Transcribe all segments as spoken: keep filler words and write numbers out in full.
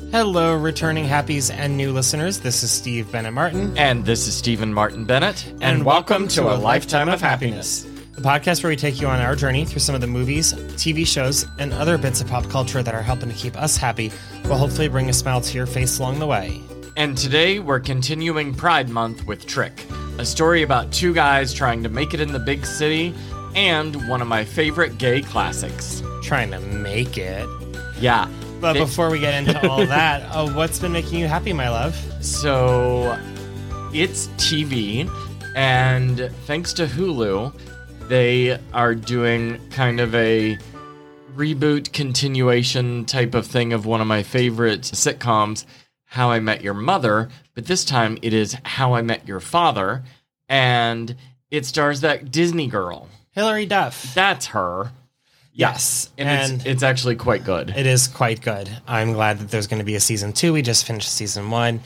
Hello, returning happies and new listeners. This is Steve Bennett Martin. And this is Stephen Martin Bennett. And, and welcome, welcome to to A A Lifetime Lifetime of of Happiness, Happiness. the podcast where we take you on our journey through some of the movies, T V shows, and other bits of pop culture that are helping to keep us happy, while hopefully bring a smile to your face along the way. And today we're continuing Pride Month with Trick, a story about two guys trying to make it in the big city, and one of my favorite gay classics. Trying to make it. Yeah. But it- before we get into all that, uh, what's been making you happy, my love? So, it's T V, and thanks to Hulu, they are doing kind of a reboot continuation type of thing of one of my favorite sitcoms, How I Met Your Mother, but this time it is How I Met Your Father, and it stars that Disney girl. Hilary Duff. That's her. Yes. And, And it's, it's actually quite good. it is quite good. I'm glad that there's going to be a season two. We just finished season one,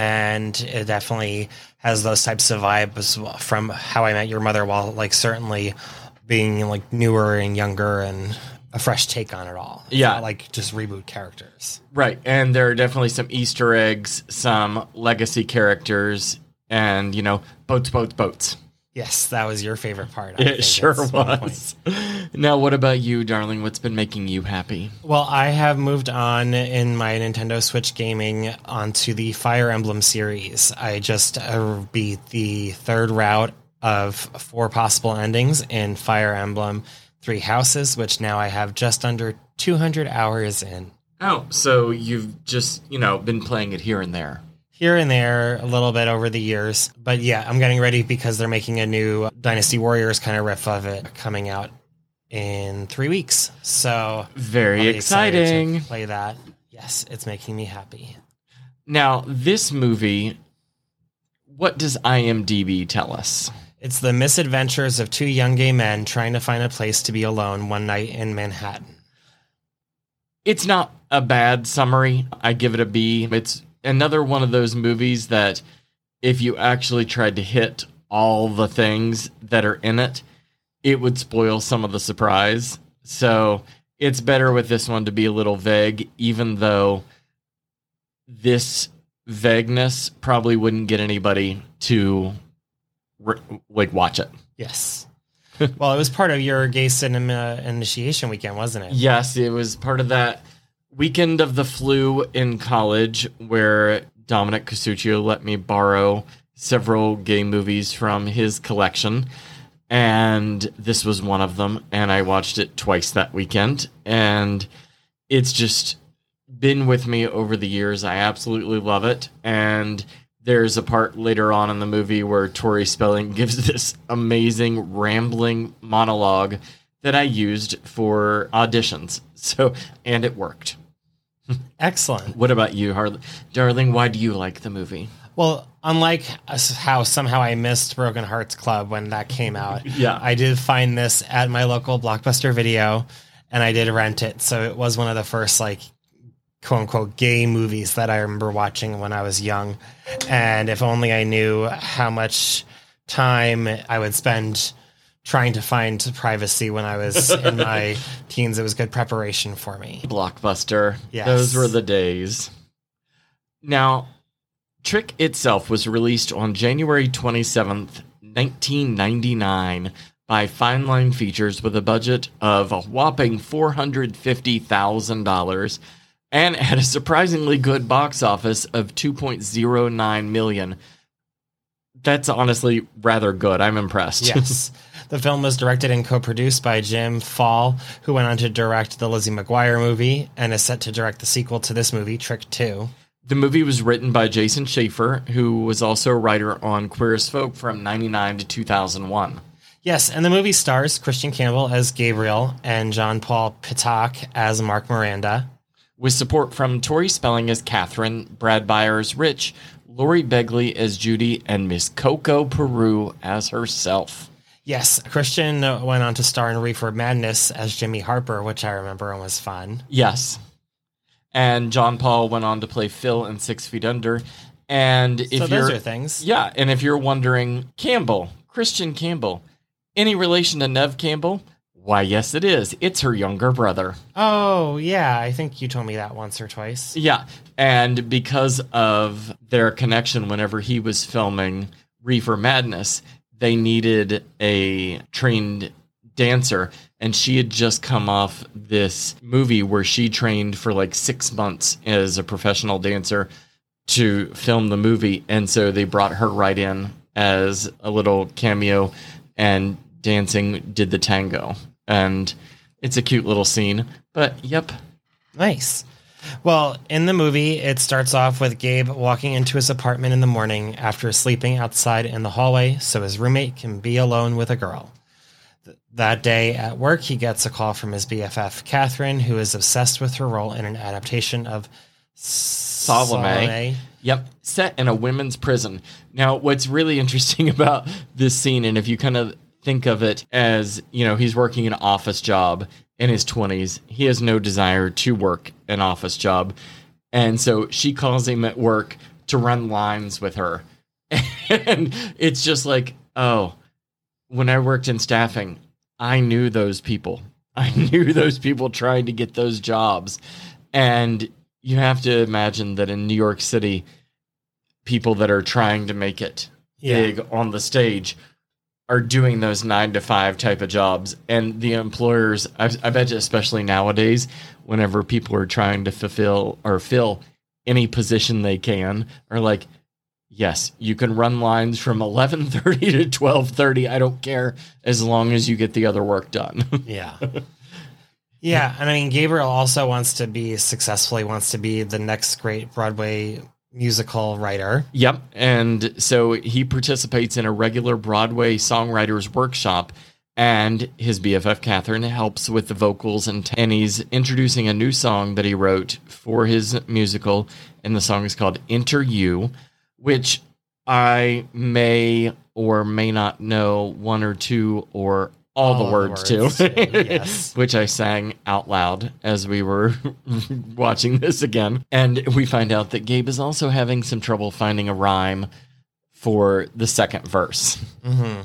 and it definitely has those types of vibes from How I Met Your Mother, while like certainly being like newer and younger and a fresh take on it all. It's Yeah. not like just reboot characters. Right, and there are definitely some Easter eggs, some legacy characters, and, you know, boats, boats, boats. Yes, that was your favorite part. I think, It sure at one point. was. Now, what about you, darling? What's been making you happy? Well, I have moved on in my Nintendo Switch gaming onto the Fire Emblem series. I just uh, beat the third route of four possible endings in Fire Emblem Three Houses, which now I have just under two hundred hours in. Oh, so you've just, you know, been playing it here and there. Here and there, a little bit over the years. But yeah, I'm getting ready because they're making a new Dynasty Warriors kind of riff of it coming out in three weeks. So Very I'm excited exciting. to play that. Yes, it's making me happy. Now, this movie, what does IMDb tell us? It's the misadventures of two young gay men trying to find a place to be alone one night in Manhattan. It's not a bad summary. I give it a B. It's another one of those movies that if you actually tried to hit all the things that are in it, it would spoil some of the surprise. So it's better with this one to be a little vague, even though this vagueness probably wouldn't get anybody to re- like watch it. Yes. Well, it was part of your gay cinema initiation weekend, wasn't it? Yes, it was part of that weekend of the flu in college where Dominic Casuccio let me borrow several gay movies from his collection, and this was one of them, and I watched it twice that weekend, and it's just been with me over the years. I absolutely love it, and there's a part later on in the movie where Tori Spelling gives this amazing rambling monologue that I used for auditions. So, and it worked. Excellent. What about you, Harley? Darling, why do you like the movie? Well, unlike us- how somehow I missed Broken Hearts Club when that came out, Yeah. I did find this at my local Blockbuster Video, and I did rent it. So it was one of the first, like, quote unquote, gay movies that I remember watching when I was young. And if only I knew how much time I would spend trying to find privacy when I was in my teens, it was good preparation for me. Blockbuster. Yes. Those were the days. Now, Trick itself was released on January twenty-seventh, nineteen ninety-nine by Fine Line Features with a budget of a whopping four hundred fifty thousand dollars and had a surprisingly good box office of two point oh nine million dollars. That's honestly rather good. I'm impressed. Yes. The film was directed and co-produced by Jim Fall, who went on to direct the Lizzie McGuire movie and is set to direct the sequel to this movie, Trick two. The movie was written by Jason Schaefer, who was also a writer on Queer as Folk from ninety-nine to two thousand one. Yes, and the movie stars Christian Campbell as Gabriel and John Paul Pitak as Mark Miranda. With support from Tori Spelling as Catherine, Brad Byers Rich, Lori Begley as Judy, and Miss Coco Peru as herself. Yes, Christian went on to star in Reefer Madness as Jimmy Harper, which I remember and was fun. Yes. And John Paul went on to play Phil in Six Feet Under. And if so you're, those are things. Yeah, and if you're wondering, Campbell, Christian Campbell, any relation to Nev Campbell? Why, yes, it is. It's her younger brother. Oh, yeah. I think you told me that once or twice. Yeah. And because of their connection whenever he was filming Reefer Madness, they needed a trained dancer. And she had just come off this movie where she trained for like six months as a professional dancer to film the movie. And so they brought her right in as a little cameo, and dancing did the tango. And it's a cute little scene, but yep. Nice. Well, in the movie, it starts off with Gabe walking into his apartment in the morning after sleeping outside in the hallway so his roommate can be alone with a girl. Th- that day at work, he gets a call from his B F F, Catherine, who is obsessed with her role in an adaptation of Salome. Salome. Yep, set in a women's prison. Now, what's really interesting about this scene, and if you kind of think of it as, you know, he's working an office job in his twenties. He has no desire to work an office job. And so she calls him at work to run lines with her. And it's just like, oh, when I worked in staffing, I knew those people. I knew those people trying to get those jobs. And you have to imagine that in New York City, people that are trying to make it Yeah. big on the stage are doing those nine to five type of jobs. And the employers, I, I bet you, especially nowadays, whenever people are trying to fulfill or fill any position they can, are like, yes, you can run lines from eleven thirty to twelve thirty. I don't care, as long as you get the other work done. Yeah. Yeah. And I mean, Gabriel also wants to be successful. He wants to be the next great Broadway musical writer. Yep. And so he participates in a regular Broadway songwriters workshop, and his B F F Catherine helps with the vocals, and, and he's introducing a new song that he wrote for his musical, and the song is called Enter You, which I may or may not know one or two or all, all the words, the words to, yes. Which I sang out loud as we were watching this again. And we find out that Gabe is also having some trouble finding a rhyme for the second verse. Mm-hmm.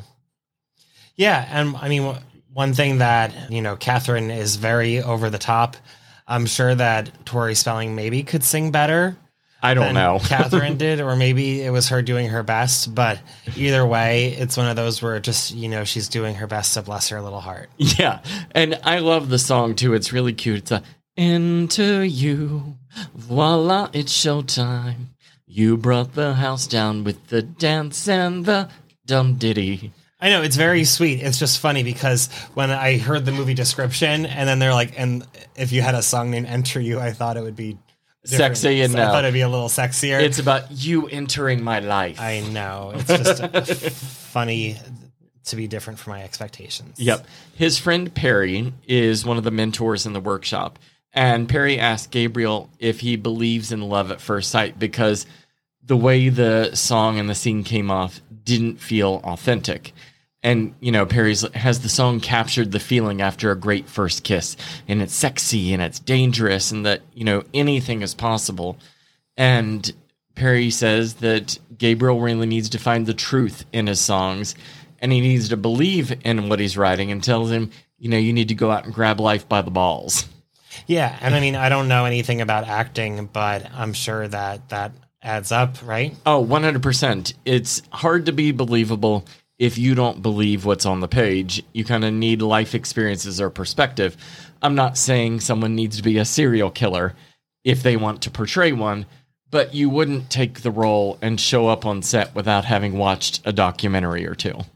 Yeah, and I mean, one thing that, you know, Catherine is very over the top. I'm sure that Tori Spelling maybe could sing better. I don't know. Catherine did, or maybe it was her doing her best. But either way, it's one of those where just, you know, she's doing her best to bless her little heart. Yeah. And I love the song, too. It's really cute. It's a, Enter you, voila, it's showtime. You brought the house down with the dance and the dum ditty. I know, it's very sweet. It's just funny because when I heard the movie description, and then they're like, and if you had a song named Enter You, I thought it would be different. Sexy, and so no. I thought it'd be a little sexier. It's about you entering my life. I know. It's just f- funny to be different from my expectations. Yep. His friend Perry is one of the mentors in the workshop. And Perry asked Gabriel if he believes in love at first sight, because the way the song and the scene came off didn't feel authentic. And, you know, Perry's has the song captured the feeling after a great first kiss, and it's sexy and it's dangerous, and that, you know, anything is possible. And Perry says that Gabriel really needs to find the truth in his songs, and he needs to believe in what he's writing, and tells him, you know, you need to go out and grab life by the balls. Yeah. And I mean, I don't know anything about acting, but I'm sure that that adds up, right? Oh, one hundred percent. It's hard to be believable if you don't believe what's on the page. You kind of need life experiences or perspective. I'm not saying someone needs to be a serial killer if they want to portray one, but you wouldn't take the role and show up on set without having watched a documentary or two.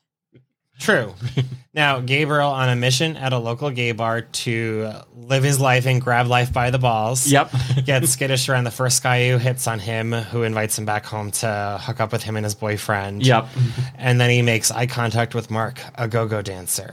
True. Now, Gabriel on a mission at a local gay bar to live his life and grab life by the balls. Yep. Gets skittish around the first guy who hits on him, who invites him back home to hook up with him and his boyfriend. Yep. And then he makes eye contact with Mark, a go-go dancer.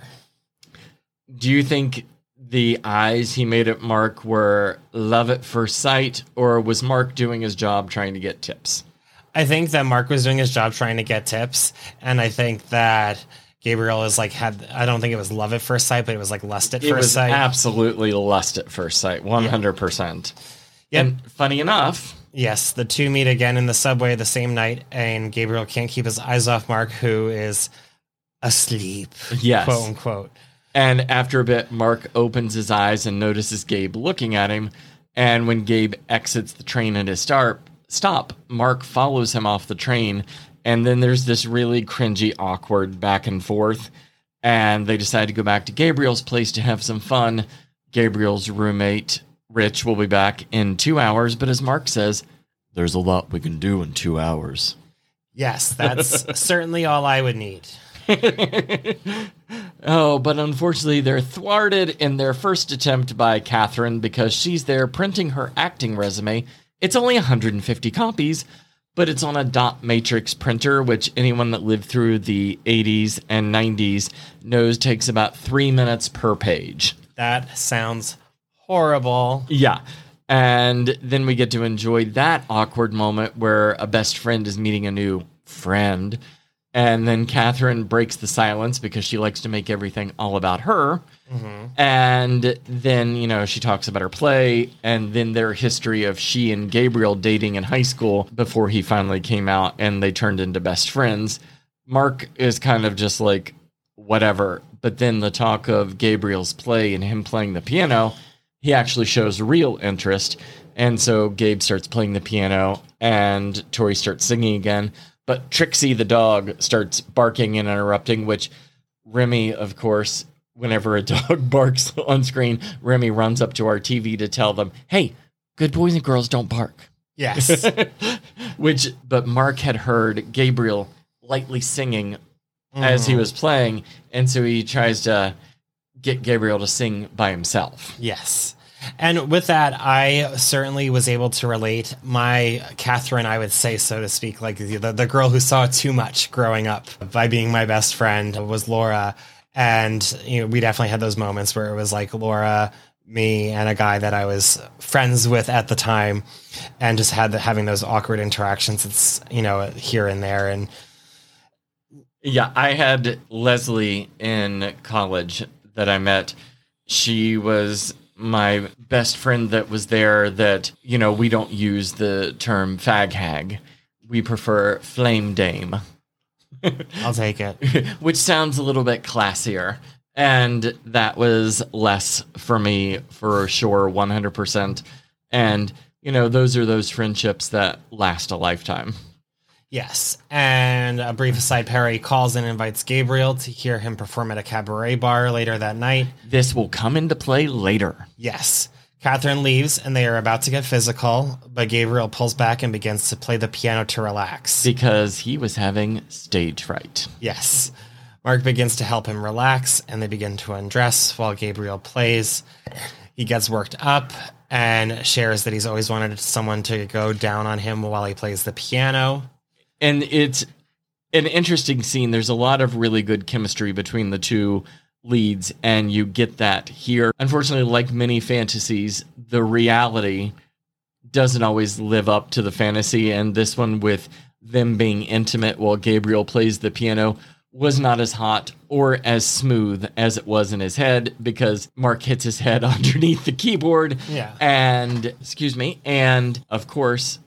Do you think the eyes he made at Mark were love at first sight, or was Mark doing his job trying to get tips? I think that Mark was doing his job trying to get tips, and I think that Gabriel is like had I don't think it was love at first sight, but it was like lust at it first was sight. Absolutely lust at first sight, one hundred percent. Yep. And funny enough, yes, the two meet again in the subway the same night, and Gabriel can't keep his eyes off Mark, who is asleep. Yes. Quote unquote. And after a bit, Mark opens his eyes and notices Gabe looking at him. And when Gabe exits the train at his start, stop, Mark follows him off the train. And then there's this really cringy, awkward back and forth. And they decide to go back to Gabriel's place to have some fun. Gabriel's roommate, Rich, will be back in two hours. But as Mark says, there's a lot we can do in two hours. Yes, that's certainly all I would need. Oh, but unfortunately, they're thwarted in their first attempt by Catherine because she's there printing her acting resume. It's only one hundred fifty copies, but it's on a dot matrix printer, which anyone that lived through the eighties and nineties knows takes about three minutes per page. That sounds horrible. Yeah. And then we get to enjoy that awkward moment where a best friend is meeting a new friend. And then Catherine breaks the silence because she likes to make everything all about her. Mm-hmm. And then, you know, she talks about her play and then their history of she and Gabriel dating in high school before he finally came out and they turned into best friends. Mark is kind of just like, whatever. But then the talk of Gabriel's play and him playing the piano, he actually shows real interest. And so Gabe starts playing the piano and Tori starts singing again. But Trixie the dog starts barking and interrupting, which Remy, of course, whenever a dog barks on screen, Remy runs up to our T V to tell them, hey, good boys and girls don't bark. Yes. Which, but Mark had heard Gabriel lightly singing mm. as he was playing, and so he tries to get Gabriel to sing by himself. Yes. And with that, I certainly was able to relate. My Catherine, I would say, so to speak, like the, the girl who saw too much growing up by being my best friend was Laura. And you know, we definitely had those moments where it was like Laura, me, and a guy that I was friends with at the time, and just had the, having those awkward interactions. It's, you know, here and there. And yeah, I had Leslie in college that I met. She was my best friend that was there that, you know, we don't use the term fag hag. We prefer flame dame. I'll take it. Which sounds a little bit classier. And that was less for me, for sure, one hundred percent. And, you know, those are those friendships that last a lifetime. Yes. And a brief aside, Perry calls and invites Gabriel to hear him perform at a cabaret bar later that night. This will come into play later. Yes. Catherine leaves and they are about to get physical, but Gabriel pulls back and begins to play the piano to relax. Because he was having stage fright. Yes. Mark begins to help him relax and they begin to undress while Gabriel plays. He gets worked up and shares that he's always wanted someone to go down on him while he plays the piano. And it's an interesting scene. There's a lot of really good chemistry between the two leads, and you get that here. Unfortunately, like many fantasies, the reality doesn't always live up to the fantasy, and this one with them being intimate while Gabriel plays the piano was not as hot or as smooth as it was in his head because Mark hits his head underneath the keyboard. Yeah. And, excuse me, and, of course,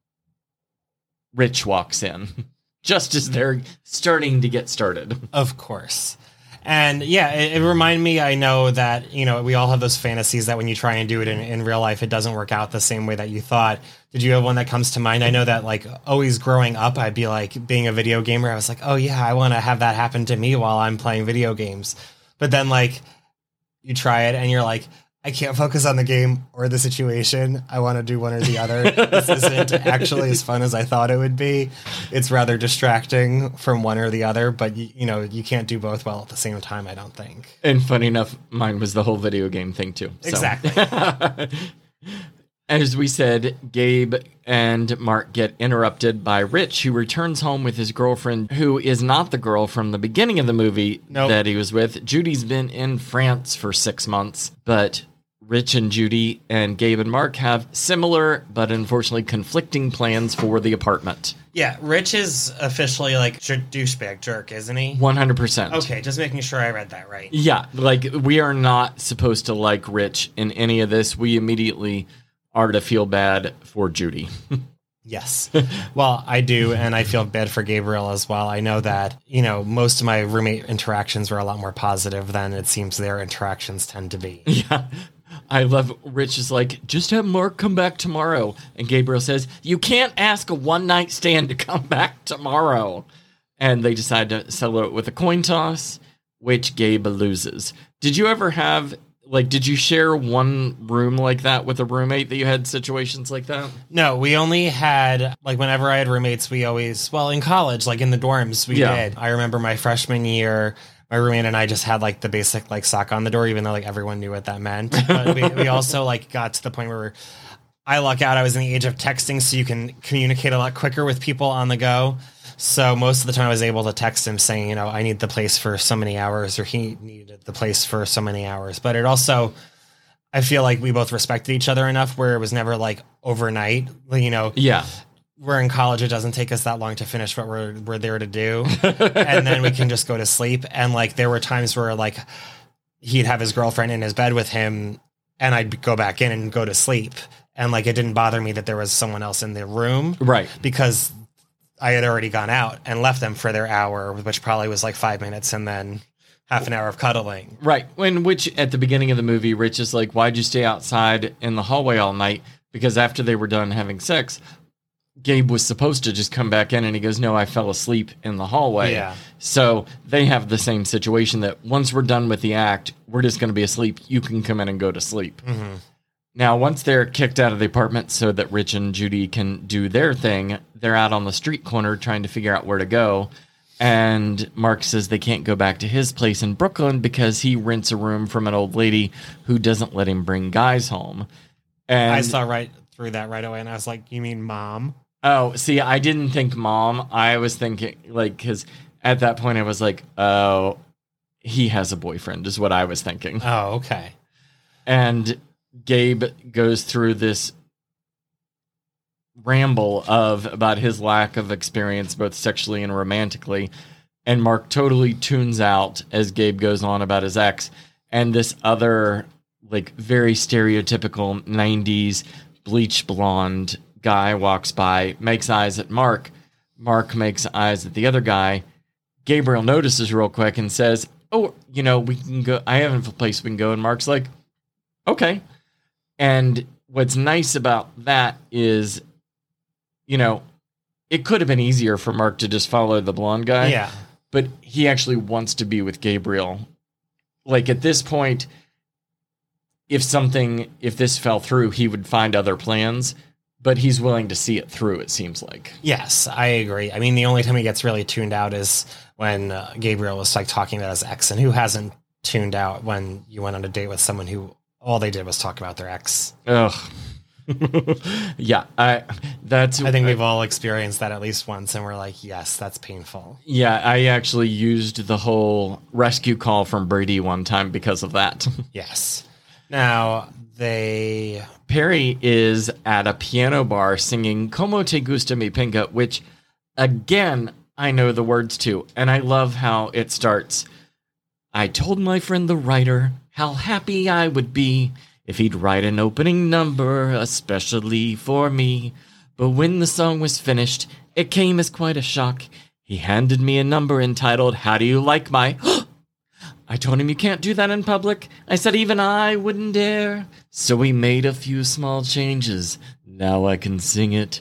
Rich walks in just as they're starting to get started. Of course. And yeah, it, it reminded me, I know that, you know, we all have those fantasies that when you try and do it in, in real life, it doesn't work out the same way that you thought. Did you have one that comes to mind? I know that like always growing up, I'd be like being a video gamer. I was like, oh yeah, I want to have that happen to me while I'm playing video games. But then like you try it and you're like, I can't focus on the game or the situation. I want to do one or the other. This isn't actually as fun as I thought it would be. It's rather distracting from one or the other, but you, you know, you can't do both well at the same time, I don't think. And funny enough, mine was the whole video game thing too. So. Exactly. As we said, Gabe and Mark get interrupted by Rich, who returns home with his girlfriend, who is not the girl from the beginning of the movie nope. that he was with. Judy's been in France for six months, but Rich and Judy and Gabe and Mark have similar, but unfortunately conflicting plans for the apartment. Yeah, Rich is officially like douchebag jerk, isn't he? one hundred percent. Okay, just making sure I read that right. Yeah, like we are not supposed to like Rich in any of this. We immediately are to feel bad for Judy. Yes. Well, I do, and I feel bad for Gabriel as well. I know that, you know, most of my roommate interactions were a lot more positive than it seems their interactions tend to be. Yeah. I love Rich is like, just have Mark come back tomorrow. And Gabriel says, you can't ask a one-night stand to come back tomorrow. And they decide to settle it with a coin toss, which Gabe loses. Did you ever have... Like, did you share one room like that with a roommate that you had situations like that? No, we only had, like, whenever I had roommates, we always, well, in college, like in the dorms, we Yeah. did. I remember my freshman year, my roommate and I just had, like, the basic, like, sock on the door, even though, like, everyone knew what that meant. But we, we also, like, got to the point where I luck out. I was in the age of texting, so you can communicate a lot quicker with people on the go. So most of the time I was able to text him saying, you know, I need the place for so many hours, or he needed the place for so many hours. But it also, I feel like we both respected each other enough where it was never like overnight, you know. Yeah. We're in college. It doesn't take us that long to finish what we're, we're there to do. And then we can just go to sleep. And like, there were times where like he'd have his girlfriend in his bed with him and I'd go back in and go to sleep. And like, it didn't bother me that there was someone else in the room. Right. Because I had already gone out and left them for their hour, which probably was like five minutes and then half an hour of cuddling. Right. When which at the beginning of the movie, Rich is like, why'd you stay outside in the hallway all night? Because after they were done having sex, Gabe was supposed to just come back in, and he goes, no, I fell asleep in the hallway. Yeah. So they have the same situation that once we're done with the act, we're just going to be asleep. You can come in and go to sleep. Mm-hmm. Now, once they're kicked out of the apartment so that Rich and Judy can do their thing, they're out on the street corner trying to figure out where to go. And Mark says they can't go back to his place in Brooklyn because he rents a room from an old lady who doesn't let him bring guys home. And I saw right through that right away, and I was like, you mean mom? Oh, see, I didn't think mom. I was thinking, like, because at that point I was like, oh, he has a boyfriend is what I was thinking. Oh, okay. And Gabe goes through this ramble of about his lack of experience, both sexually and romantically. And Mark totally tunes out as Gabe goes on about his ex. And this other, like, very stereotypical nineties bleach blonde guy walks by, makes eyes at Mark. Mark makes eyes at the other guy. Gabriel notices real quick and says, oh, you know, we can go. I have a place we can go. And Mark's like, okay. And what's nice about that is, you know, it could have been easier for Mark to just follow the blonde guy. Yeah. But he actually wants to be with Gabriel. Like, at this point, if something, if this fell through, he would find other plans. But he's willing to see it through, it seems like. Yes, I agree. I mean, the only time he gets really tuned out is when uh, Gabriel was like talking about his ex, and who hasn't tuned out when you went on a date with someone who all they did was talk about their ex. Ugh. yeah, I that's. I think we've all experienced that at least once, and we're like, yes, that's painful. Yeah, I actually used the whole rescue call from Brady one time because of that. Yes. Now they. Perry is at a piano bar singing "Como te gusta mi pinga," which, again, I know the words to, and I love how it starts. I told my friend the writer how happy I would be if he'd write an opening number especially for me. But when the song was finished, it came as quite a shock. He handed me a number entitled, How Do You Like My... I told him you can't do that in public. I said even I wouldn't dare. So we made a few small changes. Now I can sing it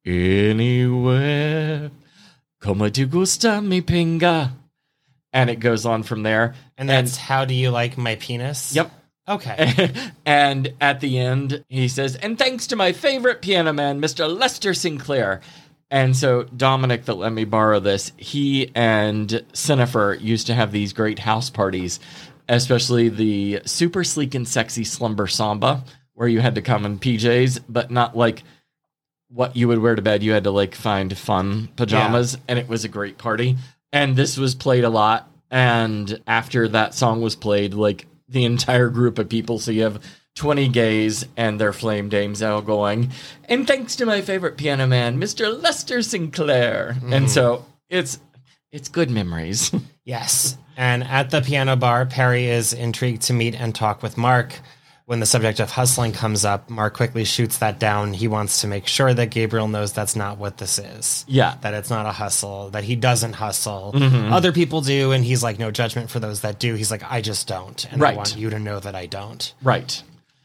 anywhere. Como te gusta mi pinga. And it goes on from there. And that's and, How Do You Like My Penis? Yep. Okay. And at the end, he says, and thanks to my favorite piano man, Mister Lester Sinclair. And so Dominic, that let me borrow this, he and Cinnifer used to have these great house parties, especially the super sleek and sexy Slumber Samba, where you had to come in P Js, but not like what you would wear to bed. You had to like find fun pajamas, yeah. And it was a great party. And this was played a lot. And after that song was played, like the entire group of people, so you have twenty gays and their flame dames all going, and thanks to my favorite piano man, Mister Lester Sinclair. Mm-hmm. And so it's it's good memories. Yes. And at the piano bar, Perry is intrigued to meet and talk with Mark, when the subject of hustling comes up, Mark quickly shoots that down. He wants to make sure that Gabriel knows that's not what this is. Yeah. That it's not a hustle, that he doesn't hustle. Mm-hmm. Other people do, and he's like, no judgment for those that do. He's like, I just don't. And Right. I want you to know that I don't. Right.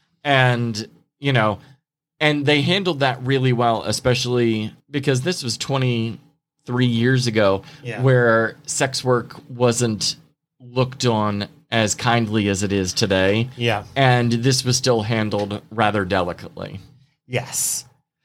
And, you know, and they handled that really well, especially because this was twenty-three years ago Yeah. where sex work wasn't looked on as kindly as it is today. Yeah. And this was still handled rather delicately. Yes.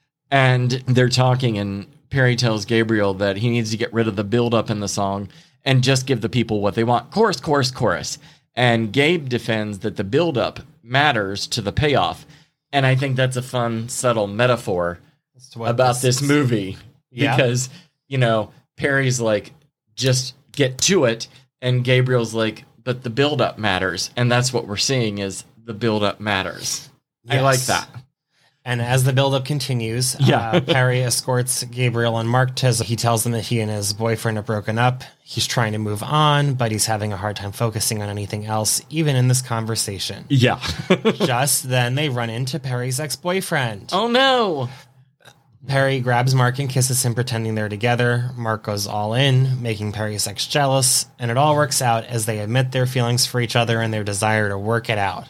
And they're talking, and Perry tells Gabriel that he needs to get rid of the build-up in the song and just give the people what they want. Chorus, chorus, chorus. And Gabe defends that the build-up matters to the payoff. And I think that's a fun, subtle metaphor about this, this movie. Yeah. Because, you know, Perry's like, just get to it. And Gabriel's like, but the build-up matters. And that's what we're seeing is the build-up matters. Yes. I like that. And as the buildup continues, Yeah. uh, Perry escorts Gabriel and Mark to, he tells them that he and his boyfriend are broken up. He's trying to move on, but he's having a hard time focusing on anything else, even in this conversation. Yeah. Just then they run into Perry's ex-boyfriend. Oh, no. Perry grabs Mark and kisses him, pretending they're together. Mark goes all in, making Perry's ex jealous, and it all works out as they admit their feelings for each other and their desire to work it out.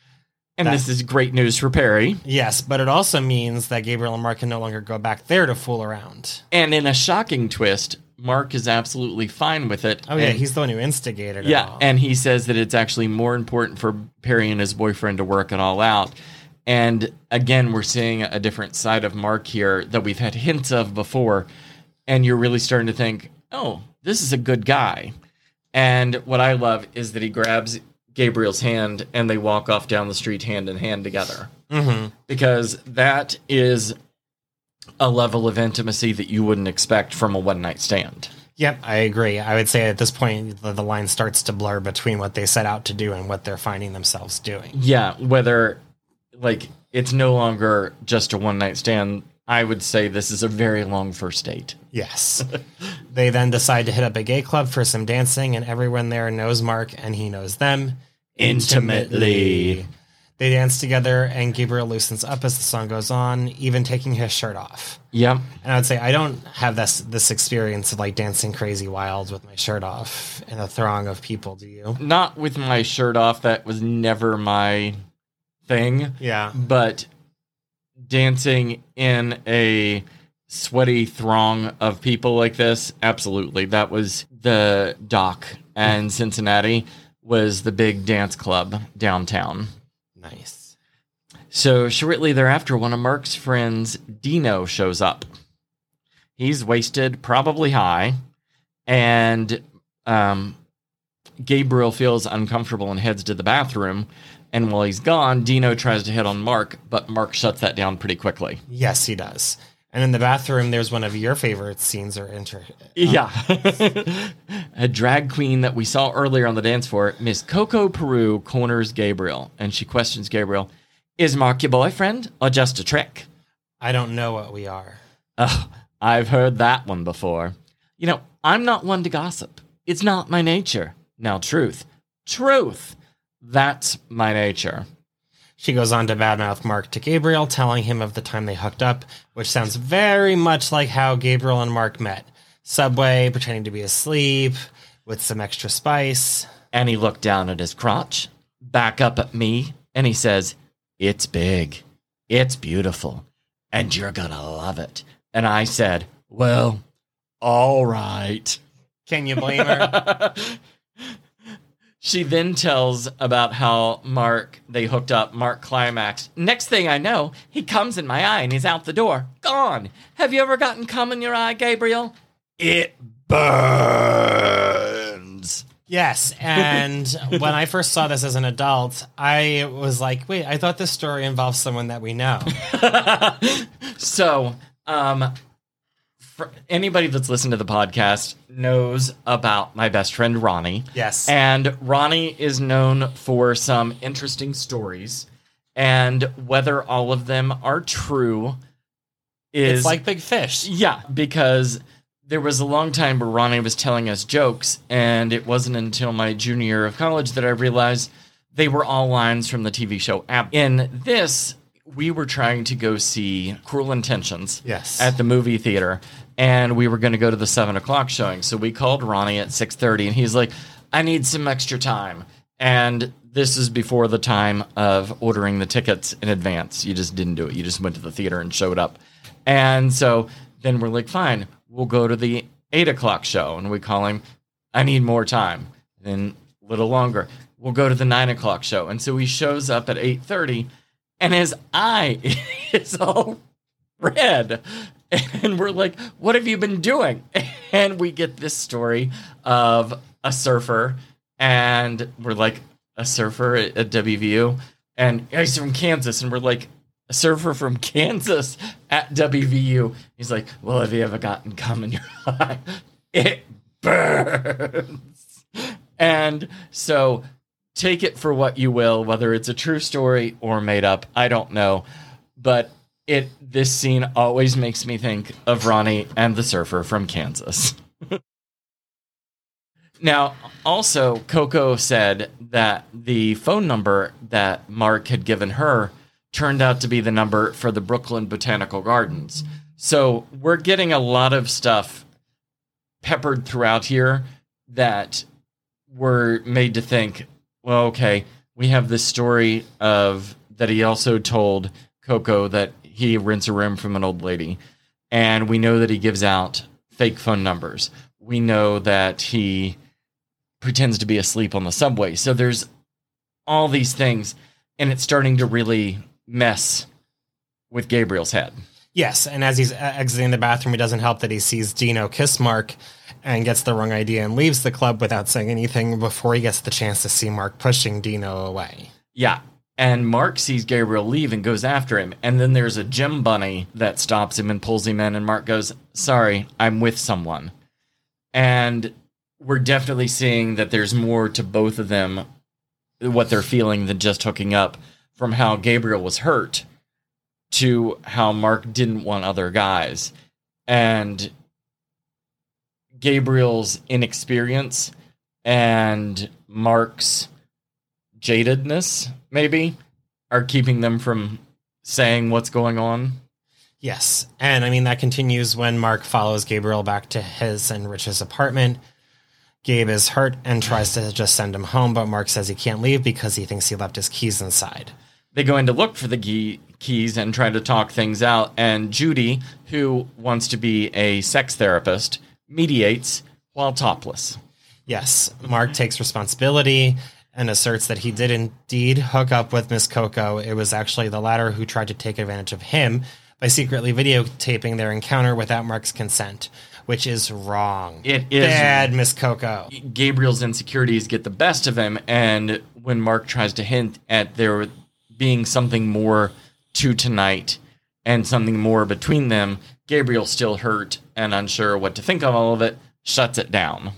And That- this is great news for Perry. Yes, but it also means that Gabriel and Mark can no longer go back there to fool around. And in a shocking twist, Mark is absolutely fine with it. Oh, yeah, and, he's the one who instigated it yeah, all. and he says that it's actually more important for Perry and his boyfriend to work it all out. And again, we're seeing a different side of Mark here that we've had hints of before. And you're really starting to think, oh, this is a good guy. And what I love is that he grabs Gabriel's hand and they walk off down the street hand in hand together. Mm-hmm. Because that is a level of intimacy that you wouldn't expect from a one-night stand. Yep, I agree. I would say at this point, the, the line starts to blur between what they set out to do and what they're finding themselves doing. Yeah, whether, like, it's no longer just a one-night stand, I would say this is a very long first date. Yes. They then decide to hit up a gay club for some dancing, and everyone there knows Mark, and he knows them Intimately. They dance together, and Gabriel loosens up as the song goes on, even taking his shirt off. Yeah. And I would say I don't have this this experience of like dancing crazy wild with my shirt off in a throng of people. Do you? Not with my shirt off. That was never my thing. Yeah. But dancing in a sweaty throng of people like this, absolutely. That was the Dock, and Cincinnati was the big dance club downtown. Nice. So shortly thereafter, one of Mark's friends, Dino, shows up. He's wasted, probably high, and um, Gabriel feels uncomfortable and heads to the bathroom. And while he's gone, Dino tries to hit on Mark, but Mark shuts that down pretty quickly. Yes, he does. And in the bathroom, there's one of your favorite scenes or inter. Uh, Yeah. A drag queen that we saw earlier on the dance floor, Miss Coco Peru, corners Gabriel. And she questions Gabriel, is Mark your boyfriend or just a trick? I don't know what we are. Oh, I've heard that one before. You know, I'm not one to gossip. It's not my nature. Now, truth. Truth. That's my nature. She goes on to badmouth Mark to Gabriel, telling him of the time they hooked up, which sounds very much like how Gabriel and Mark met. Subway, pretending to be asleep, with some extra spice. And he looked down at his crotch, back up at me, and he says, it's big, it's beautiful, and you're gonna love it. And I said, well, all right. Can you blame her? She then tells about how Mark, they hooked up, Mark climaxed. Next thing I know, he comes in my eye and he's out the door. Gone. Have you ever gotten cum in your eye, Gabriel? It burns. Yes, and when I first saw this as an adult, I was like, wait, I thought this story involves someone that we know. So, um, for anybody that's listened to the podcast knows about my best friend, Ronnie. Yes. And Ronnie is known for some interesting stories, and whether all of them are true is... It's like Big Fish. Yeah, because there was a long time where Ronnie was telling us jokes, and it wasn't until my junior year of college that I realized they were all lines from the T V show. In this, we were trying to go see Cruel Intentions yes. at the movie theater, and we were going to go to the seven o'clock showing. So we called Ronnie at six thirty, and he's like, I need some extra time. And this is before the time of ordering the tickets in advance. You just didn't do it. You just went to the theater and showed up. And so then we're like, fine, we'll go to the eight o'clock show. And we call him, I need more time. Then a little longer. We'll go to the nine o'clock show. And so he shows up at eight thirty, and his eye is all red. And we're like, what have you been doing? And we get this story of a surfer. And we're like, a surfer at, at W V U? And he's from Kansas. And we're like, a surfer from Kansas at W V U. He's like, well, have you ever gotten cum in your eye? It burns. And so take it for what you will, whether it's a true story or made up. I don't know. But it this scene always makes me think of Ronnie and the surfer from Kansas. Now, also, Coco said that the phone number that Mark had given her turned out to be the number for the Brooklyn Botanical Gardens. So we're getting a lot of stuff peppered throughout here that were made to think, well, okay, we have this story of that he also told Coco that he rents a room from an old lady. And we know that he gives out fake phone numbers. We know that he pretends to be asleep on the subway. So there's all these things, and it's starting to really mess with Gabriel's head. Yes, and as he's exiting the bathroom, it doesn't help that he sees Dino kiss Mark and gets the wrong idea and leaves the club without saying anything before he gets the chance to see Mark pushing Dino away. Yeah, and Mark sees Gabriel leave and goes after him, and then there's a gym bunny that stops him and pulls him in, and Mark goes, sorry, I'm with someone. And we're definitely seeing that there's more to both of them, what they're feeling, than just hooking up, from how Gabriel was hurt to how Mark didn't want other guys. And Gabriel's inexperience and Mark's jadedness, maybe, are keeping them from saying what's going on. Yes, and I mean, that continues when Mark follows Gabriel back to his and Rich's apartment. Gabe is hurt and tries to just send him home, but Mark says he can't leave because he thinks he left his keys inside. They go in to look for the key- keys and try to talk things out, and Judy, who wants to be a sex therapist, mediates while topless. Yes, Mark takes responsibility and asserts that he did indeed hook up with Miss Coco. It was actually the latter who tried to take advantage of him by secretly videotaping their encounter without Mark's consent, which is wrong. It is bad, Miss Coco. Gabriel's insecurities get the best of him, and when Mark tries to hint at there being something more to tonight and something more between them, Gabriel, still hurt and unsure what to think of all of it, shuts it down.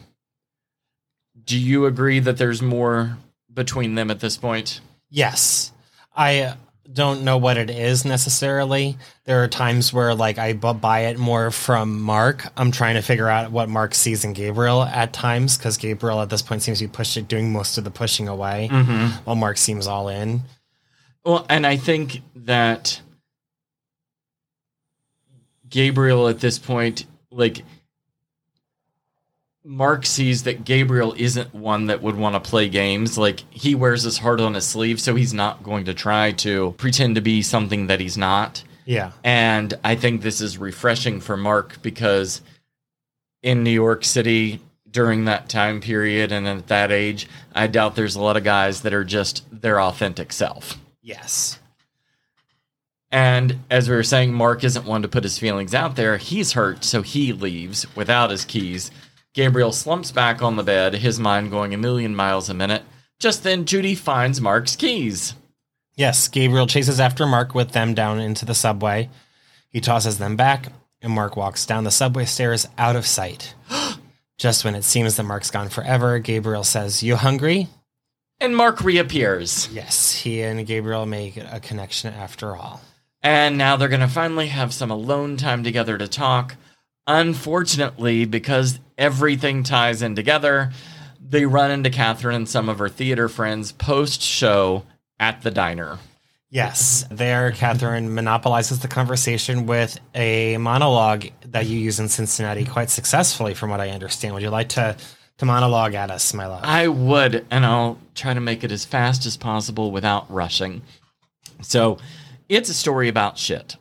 Do you agree that there's more between them at this point? Yes. I don't know what it is necessarily. There are times where like I buy it more from Mark. I'm trying to figure out what Mark sees in Gabriel at times, because Gabriel at this point seems to be pushing, doing most of the pushing away, mm-hmm. while Mark seems all in. Well, and I think that Gabriel at this point, like, Mark sees that Gabriel isn't one that would want to play games. Like, he wears his heart on his sleeve, so he's not going to try to pretend to be something that he's not. Yeah. And I think this is refreshing for Mark, because in New York City during that time period and at that age, I doubt there's a lot of guys that are just their authentic self. Yes. And as we were saying, Mark isn't one to put his feelings out there. He's hurt, so he leaves without his keys. Gabriel slumps back on the bed, his mind going a million miles a minute. Just then, Judy finds Mark's keys. Yes, Gabriel chases after Mark with them down into the subway. He tosses them back, and Mark walks down the subway stairs out of sight. Just when it seems that Mark's gone forever, Gabriel says, "You hungry?" And Mark reappears. Yes, he and Gabriel make a connection after all. And now they're going to finally have some alone time together to talk. Unfortunately, because everything ties in together, they run into Catherine and some of her theater friends post-show at the diner. Yes. There, Catherine monopolizes the conversation with a monologue that you use in Cincinnati quite successfully, from what I understand. Would you like to, to monologue at us, my love? I would, and I'll try to make it as fast as possible without rushing. So, it's a story about shit.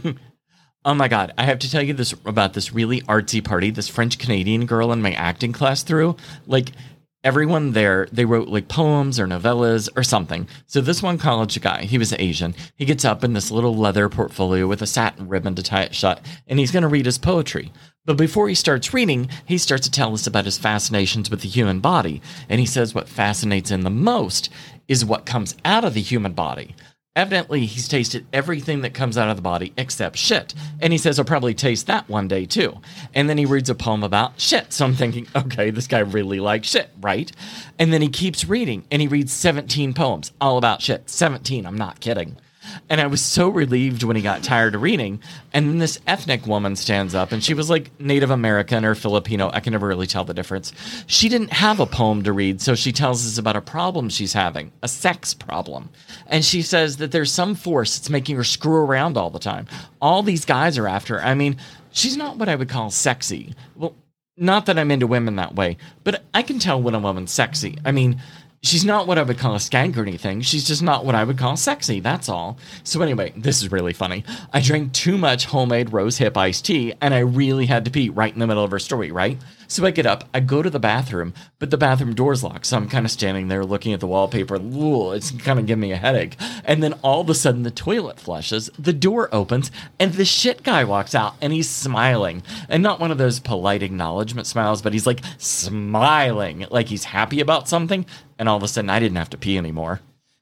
Oh my God, I have to tell you this about this really artsy party this French-Canadian girl in my acting class threw. Like, everyone there, they wrote like poems or novellas or something. So this one college guy, he was Asian. He gets up in this little leather portfolio with a satin ribbon to tie it shut, and he's going to read his poetry. But before he starts reading, he starts to tell us about his fascinations with the human body. And he says what fascinates him the most is what comes out of the human body. Evidently, he's tasted everything that comes out of the body except shit. And he says he'll probably taste that one day, too. And then he reads a poem about shit. So I'm thinking, okay, this guy really likes shit, right? And then he keeps reading, and he reads seventeen poems all about shit. seventeen, I'm not kidding. And I was so relieved when he got tired of reading. And then this ethnic woman stands up, and she was like Native American or Filipino. I can never really tell the difference. She didn't have a poem to read, so she tells us about a problem she's having, a sex problem. And she says that there's some force that's making her screw around all the time. All these guys are after her. I mean, she's not what I would call sexy. Well, not that I'm into women that way, but I can tell when a woman's sexy. I mean, she's not what I would call a skank or anything. She's just not what I would call sexy, that's all. So anyway, this is really funny. I drank too much homemade rose hip iced tea, and I really had to pee right in the middle of her story, right? So I get up, I go to the bathroom, but the bathroom door's locked, so I'm kind of standing there looking at the wallpaper. Ooh, it's kind of giving me a headache. And then all of a sudden, the toilet flushes, the door opens, and the shit guy walks out, and he's smiling. And not one of those polite acknowledgement smiles, but he's like smiling, like he's happy about something. And all of a sudden, I didn't have to pee anymore.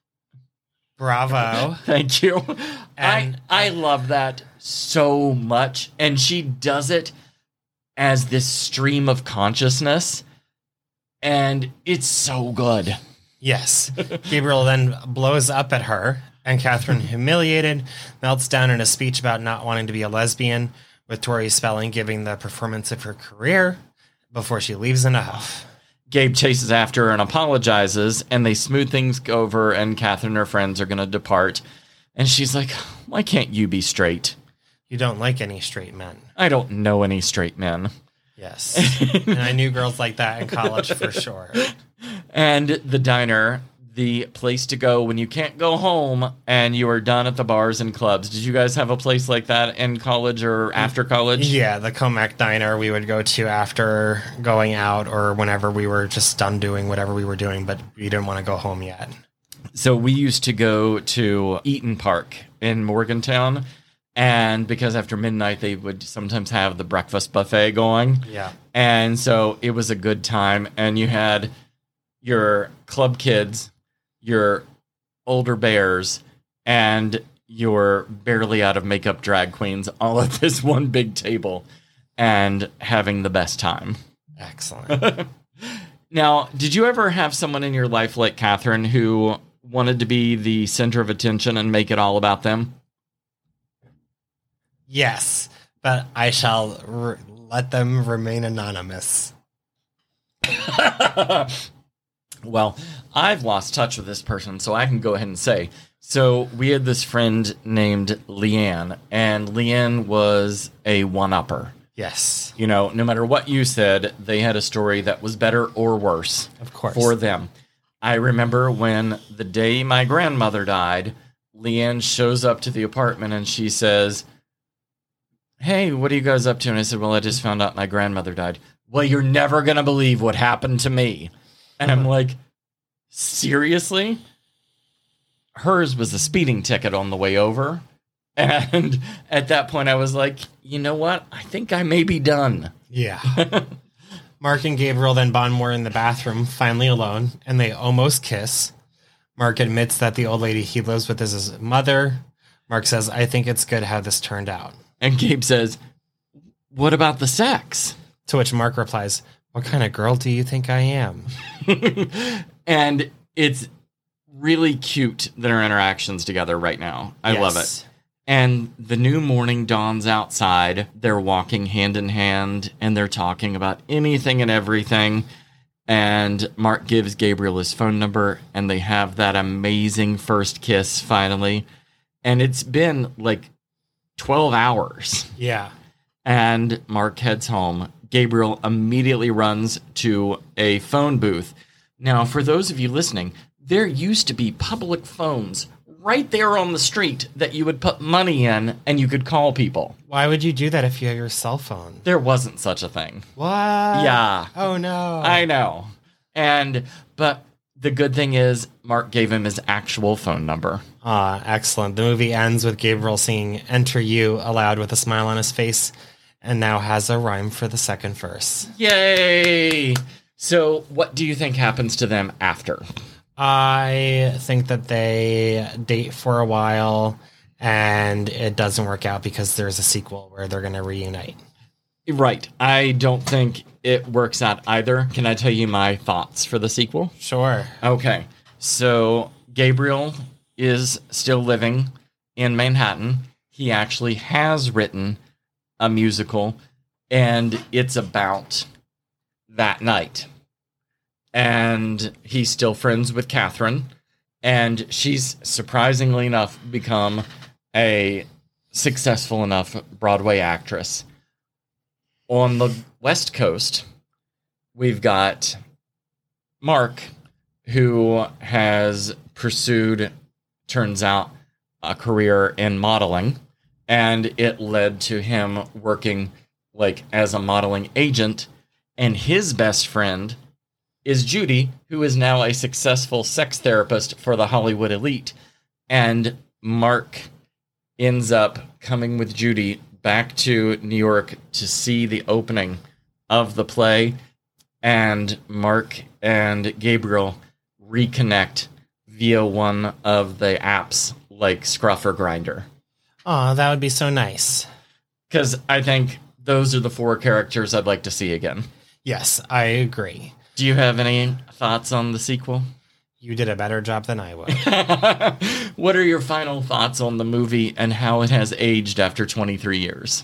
Bravo. Thank you. And I, I love that so much. And she does it as this stream of consciousness. And it's so good. Yes. Gabriel then blows up at her, and Catherine, humiliated, melts down in a speech about not wanting to be a lesbian, with Tori Spelling giving the performance of her career before she leaves in a huff. Gabe chases after her and apologizes, and they smooth things over, and Catherine and her friends are going to depart. And she's like, why can't you be straight? You don't like any straight men. I don't know any straight men. Yes. And I knew girls like that in college for sure. And the diner, the place to go when you can't go home and you are done at the bars and clubs. Did you guys have a place like that in college or after college? Yeah, the Comac Diner we would go to after going out or whenever we were just done doing whatever we were doing, but we didn't want to go home yet. So we used to go to Eaton Park in Morgantown, and because after midnight they would sometimes have the breakfast buffet going. Yeah. And so it was a good time, and you had your club kids, your older bears, and your barely out of makeup drag queens all at this one big table and having the best time. Excellent. Now, did you ever have someone in your life like Catherine who wanted to be the center of attention and make it all about them? Yes, but I shall re- let them remain anonymous. Well, I've lost touch with this person, so I can go ahead and say. So we had this friend named Leanne, and Leanne was a one-upper. Yes. You know, no matter what you said, they had a story that was better or worse. Of course. For them. I remember when the day my grandmother died, Leanne shows up to the apartment and she says, hey, what are you guys up to? And I said, well, I just found out my grandmother died. Well, you're never going to believe what happened to me. And I'm like, seriously? Hers was a speeding ticket on the way over. And at that point, I was like, you know what? I think I may be done. Yeah. Mark and Gabriel then bond more in the bathroom, finally alone, and they almost kiss. Mark admits that the old lady he lives with is his mother. Mark says, I think it's good how this turned out. And Gabe says, what about the sex? To which Mark replies, what kind of girl do you think I am? And it's really cute, their interactions together right now. I yes. love it. And the new morning dawns outside. They're walking hand in hand, and they're talking about anything and everything. And Mark gives Gabriel his phone number, and they have that amazing first kiss finally. And it's been like twelve hours. Yeah. And Mark heads home. Gabriel immediately runs to a phone booth. Now, for those of you listening, there used to be public phones right there on the street that you would put money in and you could call people. Why would you do that if you have your cell phone? There wasn't such a thing. What? Yeah. Oh, no. I know. And, but the good thing is Mark gave him his actual phone number. Ah, excellent. The movie ends with Gabriel singing Enter You aloud with a smile on his face, and now has a rhyme for the second verse. Yay! So what do you think happens to them after? I think that they date for a while, and it doesn't work out because there's a sequel where they're going to reunite. Right. I don't think it works out either. Can I tell you my thoughts for the sequel? Sure. Okay. So Gabriel is still living in Manhattan. He actually has written a musical, and it's about that night. And he's still friends with Catherine, and she's surprisingly enough become a successful enough Broadway actress. On the West Coast, we've got Mark, who has pursued, turns out, a career in modeling, and it led to him working like as a modeling agent, and his best friend is Judy, who is now a successful sex therapist for the Hollywood elite. And Mark ends up coming with Judy back to New York to see the opening of the play. And Mark and Gabriel reconnect via one of the apps like Scruff or Grindr. Oh, that would be so nice. Because I think those are the four characters I'd like to see again. Yes, I agree. Do you have any thoughts on the sequel? You did a better job than I would. What are your final thoughts on the movie and how it has aged after twenty-three years?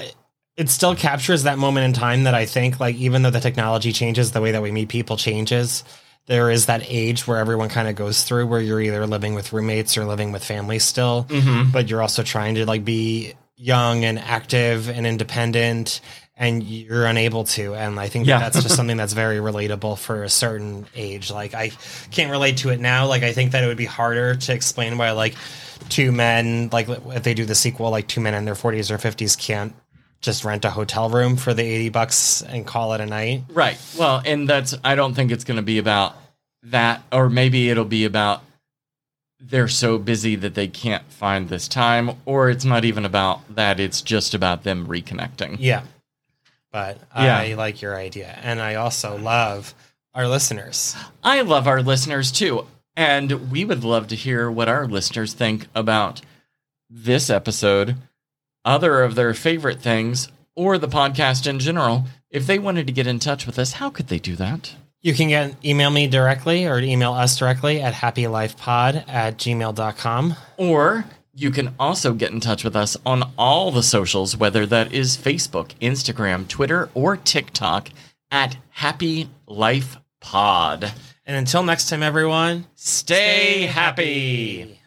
It still captures that moment in time that I think, like, even though the technology changes, the way that we meet people changes, there is that age where everyone kind of goes through where you're either living with roommates or living with family still, Mm-hmm. but you're also trying to, like, be young and active and independent, and you're unable to. And I think Yeah. that that's just something that's very relatable for a certain age. Like, I can't relate to it now. Like, I think that it would be harder to explain why, like, two men, like, if they do the sequel, like, two men in their forties or fifties can't just rent a hotel room for the eighty bucks and call it a night. Right. Well, and that's, I don't think it's going to be about that, or maybe it'll be about they're so busy that they can't find this time, or it's not even about that. It's just about them reconnecting. Yeah. But Yeah. I like your idea. And I also love our listeners. I love our listeners too. And we would love to hear what our listeners think about this episode, other of their favorite things, or the podcast in general. If they wanted to get in touch with us, how could they do that? You can get email me directly or email us directly at happylifepod at gmail dot com. Or you can also get in touch with us on all the socials, whether that is Facebook, Instagram, Twitter, or TikTok at Happy Life Pod. And until next time, everyone, Stay happy.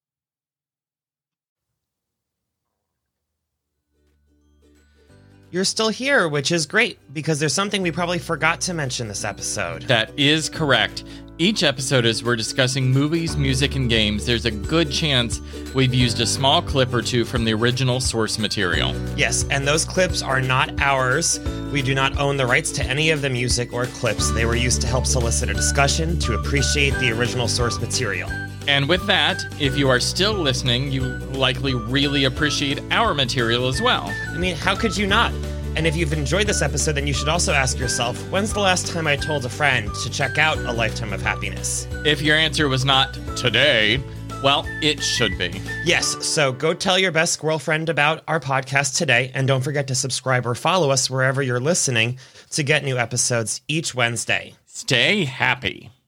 You're still here, which is great because there's something we probably forgot to mention this episode. That is correct. Each episode, as we're discussing movies, music, and games, there's a good chance we've used a small clip or two from the original source material. Yes, and those clips are not ours. We do not own the rights to any of the music or clips. They were used to help solicit a discussion to appreciate the original source material. And with that, if you are still listening, you likely really appreciate our material as well. I mean, how could you not? And if you've enjoyed this episode, then you should also ask yourself, when's the last time I told a friend to check out A Lifetime of Happiness? If your answer was not today, well, it should be. Yes, so go tell your best squirrel friend about our podcast today, and don't forget to subscribe or follow us wherever you're listening to get new episodes each Wednesday. Stay happy.